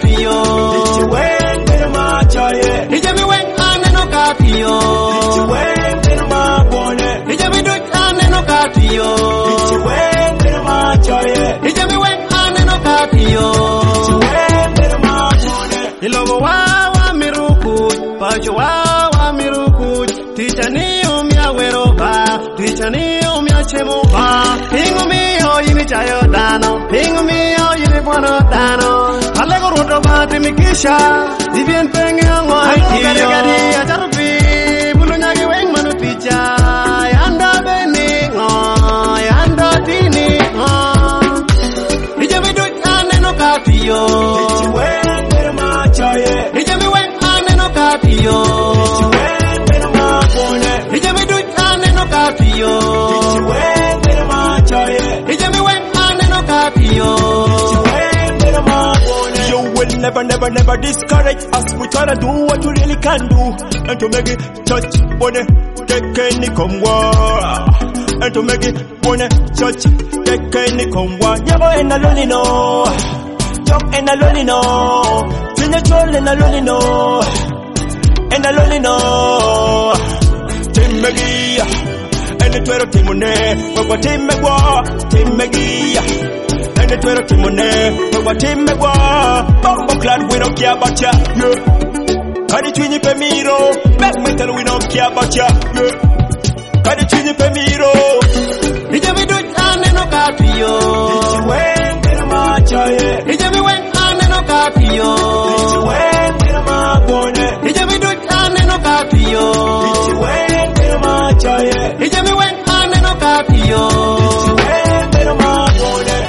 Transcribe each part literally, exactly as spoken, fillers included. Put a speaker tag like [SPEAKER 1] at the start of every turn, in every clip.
[SPEAKER 1] katio.
[SPEAKER 2] Ichiwen pero machaye.
[SPEAKER 1] Ijami wen aneno katio.
[SPEAKER 2] Ichiwen pero mabone.
[SPEAKER 1] Ijami dut aneno katio.
[SPEAKER 2] Ichiwen pero machaye.
[SPEAKER 1] Ijami wen aneno katio.
[SPEAKER 2] Ichiwen pero mabone.
[SPEAKER 1] Ilogo wawa miruku, pacho wawa miruku. Tichani umya weroba, tichani umya chemoba. Pingu miyo yini chayo dano, pingu miyo yini buono dano. Alego ruto bati mikisha, divien penge angwa ikiyo. Gari gari acharupi, bulu nyagi weng manu ticha. Yanda beni ngo, yanda tini ngo. Ijami dut aneno katio.
[SPEAKER 2] Ichiwen pero machaye.
[SPEAKER 1] Ijami weng aneno katio.
[SPEAKER 2] Ichiwen pero mabone.
[SPEAKER 1] Ijami dut aneno katio.
[SPEAKER 2] Ichiwen pero machaye.
[SPEAKER 1] Ijami wen aneno katio.
[SPEAKER 2] Ichiwen pero mabone. You will never, never, never discourage us. We try to do what you really can do, and to make it touch, wanna take any come war, and to make it wanna touch, take any come war. Never end alone, no. Talk end alone, no. Finish all end alone, no. End alone, no. Tim Maggie, and the twelve Timone, but what Tim Magua, Tim Maggie. And the twelve Timone, but what Tim Magua, Bumbo Clad, we don't care about ya, yeah. Can you twin pe miro? Back metal, we don't care about ya, yeah. Can you twin pe miro?
[SPEAKER 1] Ijami dut aneno katio.
[SPEAKER 2] Ichiwen pero machaye.
[SPEAKER 1] Ijami wen aneno katio.
[SPEAKER 2] Ichiwen pero mabone.
[SPEAKER 1] Ijami dut aneno katio.
[SPEAKER 2] Ichiwen pero machaye.
[SPEAKER 1] Ijami wen aneno katio.
[SPEAKER 2] Ichiwen pero mabone.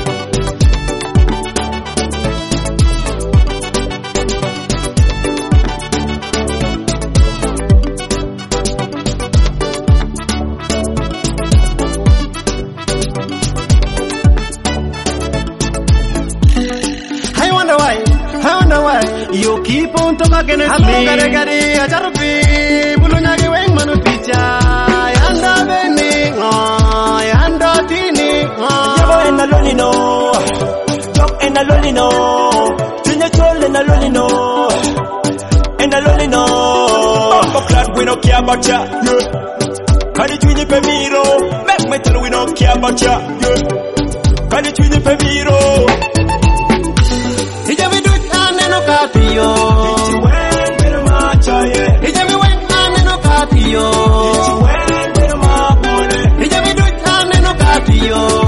[SPEAKER 1] I wonder why, I wonder why you keep on talking to me. Gari gari acharupi, bulu nyagi weng manu picha. Yanda beni ngo, yanda tini ngo.
[SPEAKER 2] Never end alone, no. Talk end alone, no. Finish all end alone, no. End alone, no. Bumbo clad, we don't care about ya, yeah. Can you twin pe miro? Back metal, we don't care about ya, yeah. Can you twin pe miro?
[SPEAKER 1] Ijami dut aneno katio.
[SPEAKER 2] Ichiwen pero machaye.
[SPEAKER 1] Ijami wen aneno katio.
[SPEAKER 2] Ichiwen pero mabone.
[SPEAKER 1] Ijami dut aneno katio.